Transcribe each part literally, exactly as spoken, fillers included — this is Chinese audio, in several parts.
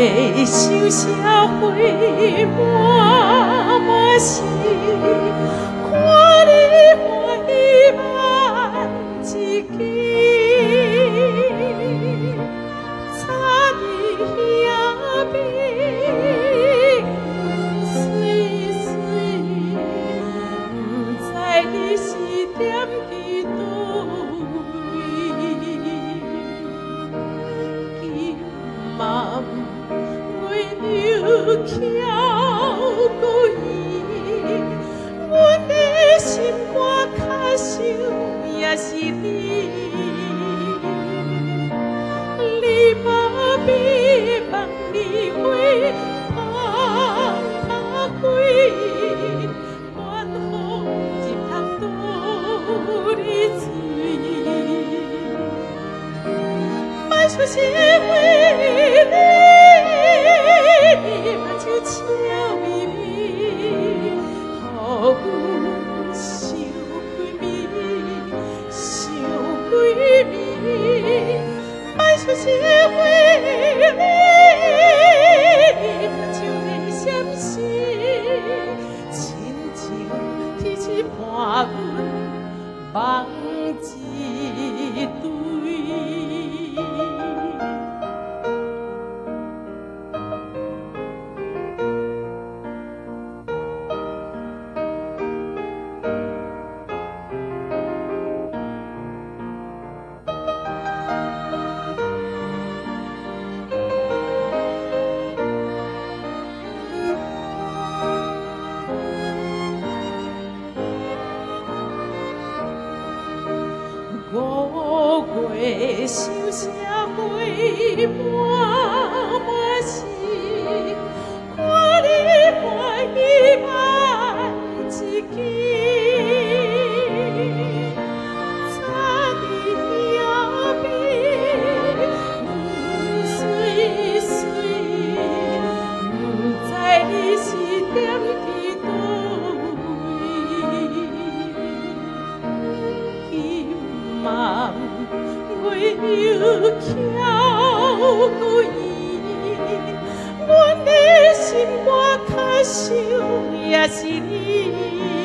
受社会满满是，看你欢喜万一支。差你兄妹水水，不知你是踮伫倒位，今嘛为牛翘过伊，阮的心肝较想也是你。你把臂膀你会放下归，愿风入通倒你水，莫说是为你，目睭笑眯眯，予阮想归暝，想归暝。莫说是为你，目睭的闪烁，亲像天使伴阮梦一对。五月受社会满满是，看你欢喜万一支。差你兄妹水水，不知你是踮伫倒位，今嘛为牛翘过伊，阮的心肝较想也是你。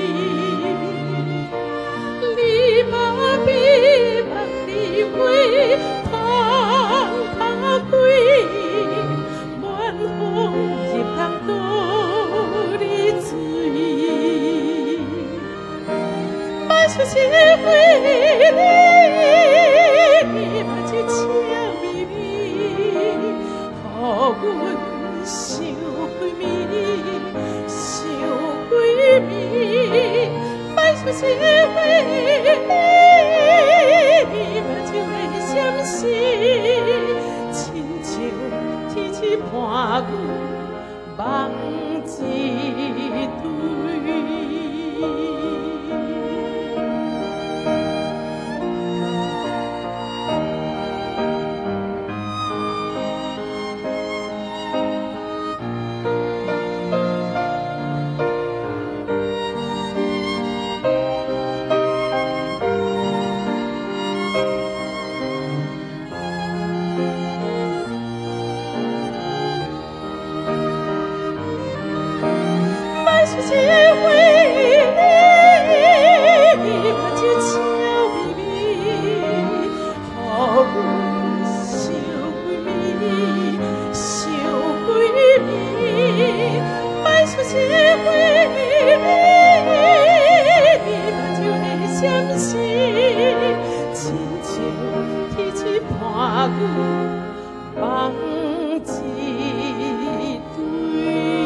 你把臂膀你会放下归，晚风入通倒你水，莫说是为你，目睭笑眯眯，予阮想归暝，想归暝。莫说是为你，目睭的闪烁，亲像天使伴阮梦一对。说是为你，目睭笑眯眯，予阮想归暝，想归暝。莫说是为你，目睭的闪烁，亲像天使伴阮梦一对。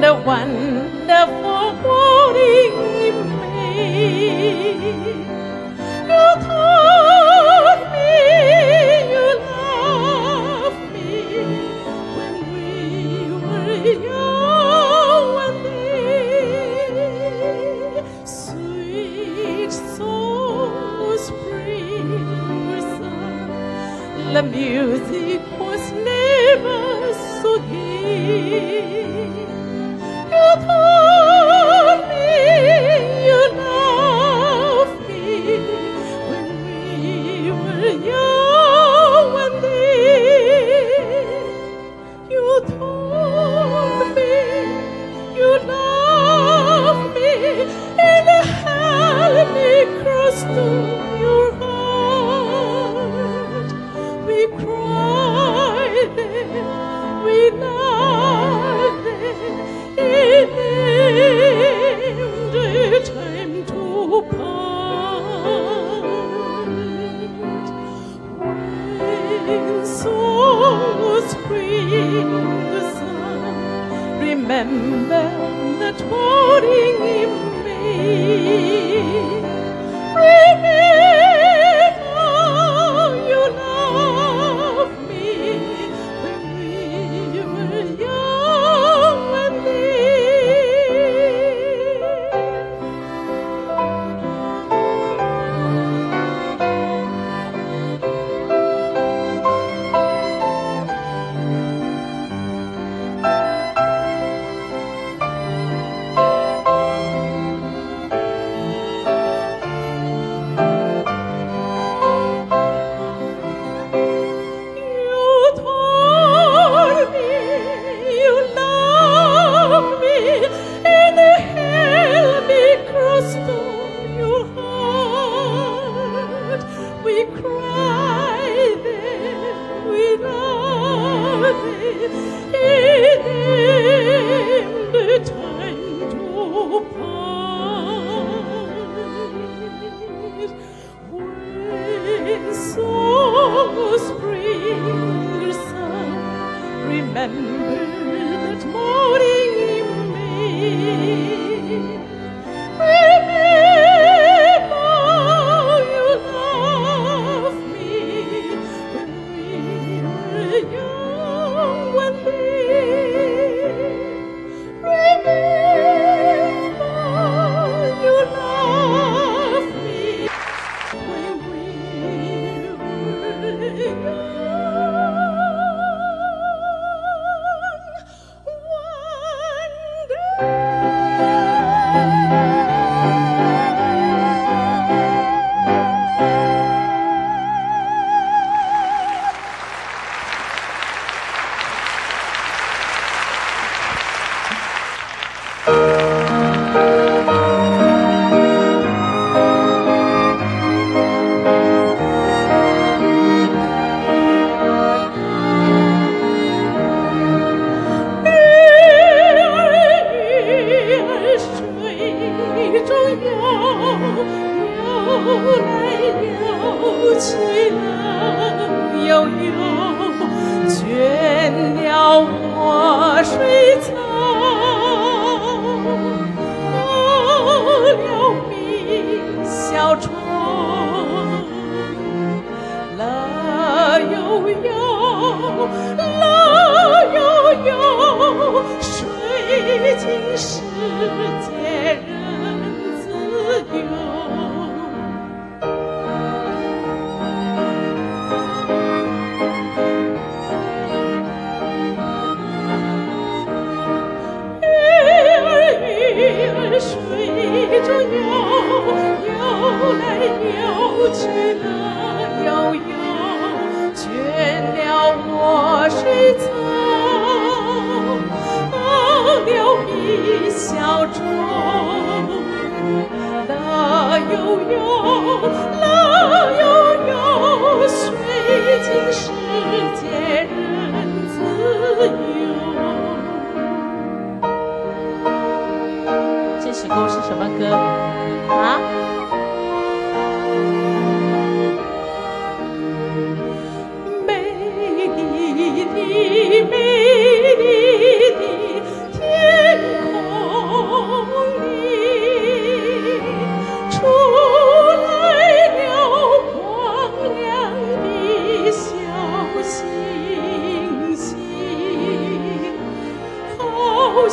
the wonderful morning made. You taught me you loved me when we were young one day. Sweet soul, spring sun, the music was never so gay. You told me you loved me when we were young one day. You told me you loved me and held me close to your heart. We cried then, we laughed then, it ended time to part. When so spring the sun, remember that morning in May. Remember you loved me when we were young one remember that morning in May. Remember you loved me when we were young one day. Remember you loved me when we were young.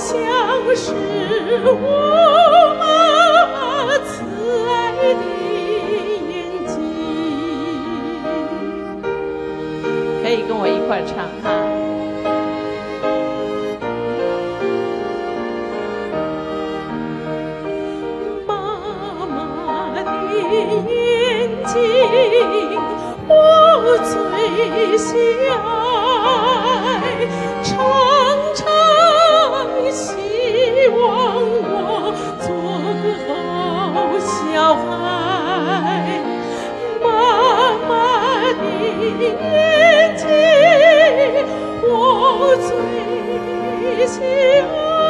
像是我慈爱的眼睛。可以跟我一块唱哈。妈妈的眼睛，我最喜爱，常常希望我做个好小孩。妈妈的眼睛，我最喜爱。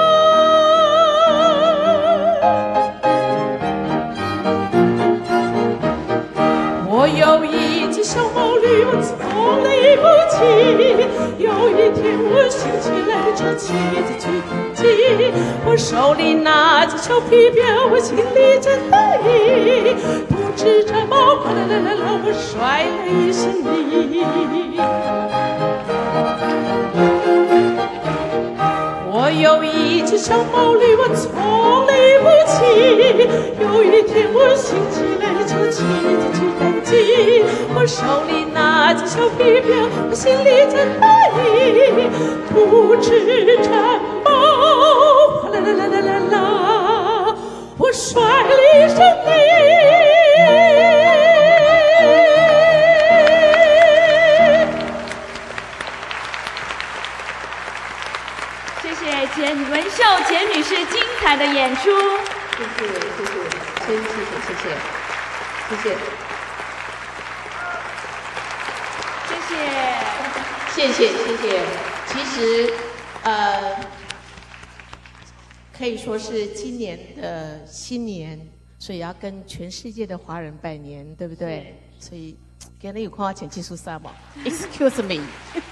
我有一只小毛驴，我从来不骑。有一天我兴起来就骑着去登记，我手里拿着小皮鞭，我心里真得意。不知这毛哗啦啦啦啦，我摔了一身泥。我有一只小毛驴，我从来不骑。有一天我兴起来就骑着去登记，我手里拿着小皮鞭，我心里真得意。不知怎么，哗啦啦啦啦啦啦，我摔了一身泥。 简文秀简女士精彩的演出， 谢谢谢谢，真谢谢谢谢谢谢谢谢谢谢谢谢。其实呃，可以说是今年的新年，所以要跟全世界的华人拜年，对不对？所以今日有看我穿技术衫吗 ？Excuse me 。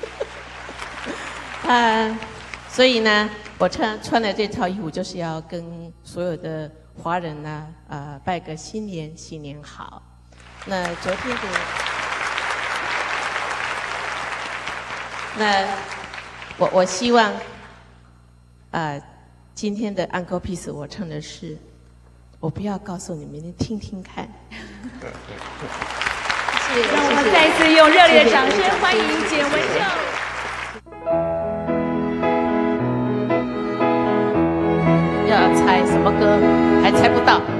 呃，所以呢。我穿穿的这套衣服，就是要跟所有的华人呢，呃，拜个新年，新年好。那昨天的，那我我希望，呃，今天的 Encore Piece 我唱的是，我不要告诉你们，你听听看。 谢谢，让我们再一次用热烈的掌声欢迎简文秀。 要猜什么歌，还猜不到。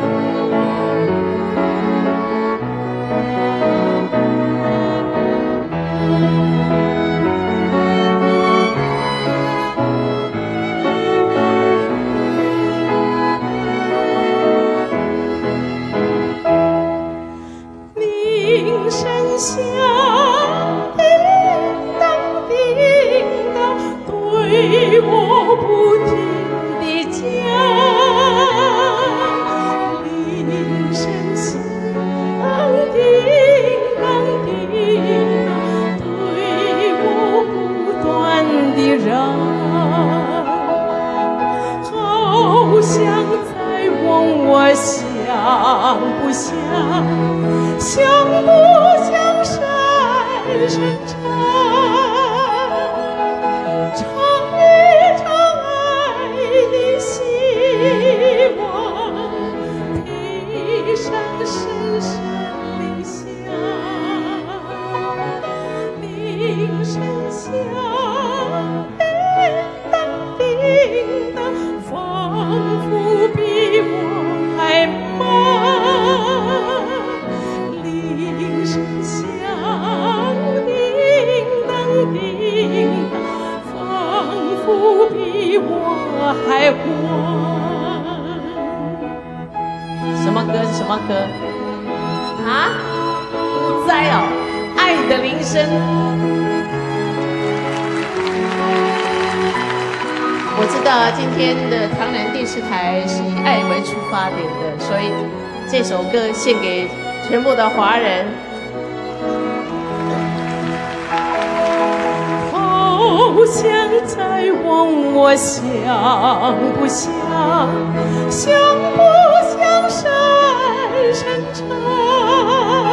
铃声响，叮当叮当，对我不停。铃声响，叮当叮当，对我不断地嚷，好像在问我想不想，想不想深深唱。还欢，什么歌？什么歌？啊？不知哦，爱的铃声。我知道今天的唐人电视台是以爱为出发点的，所以这首歌献给全部的华人。好像在问我想不想，想不想深深唱。